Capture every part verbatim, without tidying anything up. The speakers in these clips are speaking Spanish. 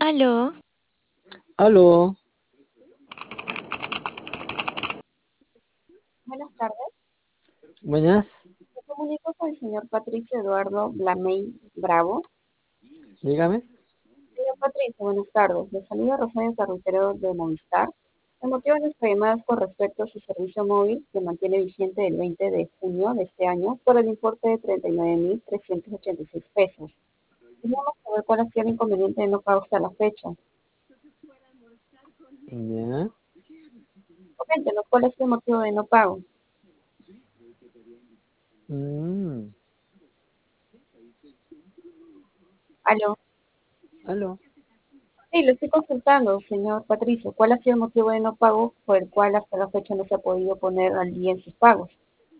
Aló, Aló, Buenas tardes. buenas, Me comunico con el señor Patricio Eduardo Blamey Bravo. dígame. Señor Patricio, buenas tardes. Le saluda Rosario Carretero de Movistar. El motivo de nuestra llamada es con respecto a su servicio móvil que mantiene vigente el veinte de junio de este año por el importe de treinta y nueve mil trescientos ochenta y seis pesos. Queríamos saber cuál ha sido el inconveniente de no pago hasta la fecha. Ya. Coméntenos cuál es el motivo de no pago. Mm, Aló. aló. Sí, lo estoy consultando, señor Patricio. ¿Cuál ha sido el motivo de no pago por el cual hasta la fecha no se ha podido poner al día en sus pagos?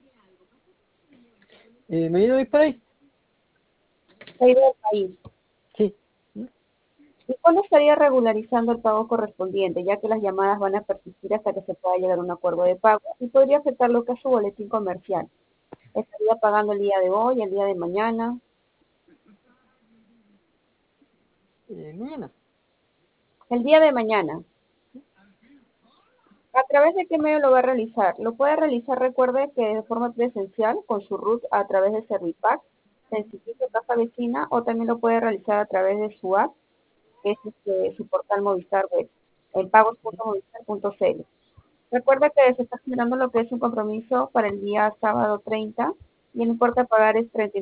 Eh, ¿me ayuda a ir por ahí? Se ha ido del país. Sí. ¿Y cuándo estaría regularizando el pago correspondiente, ya que las llamadas van a persistir hasta que se pueda llegar a un acuerdo de pago y podría afectar lo que es su boletín comercial? ¿Estaría pagando el día de hoy, el día de mañana? Eh, mañana. El día de mañana. ¿A través de qué medio lo va a realizar? Lo puede realizar, recuerde que de forma presencial, con su RUT a través de Servipack, Sencillito Casa Vecina, o también lo puede realizar a través de su app, que es este, su portal Movistar Web, en pagos punto movistar punto cl. Recuerda que se está generando lo que es un compromiso para el día sábado treinta y el importe a pagar es treinta y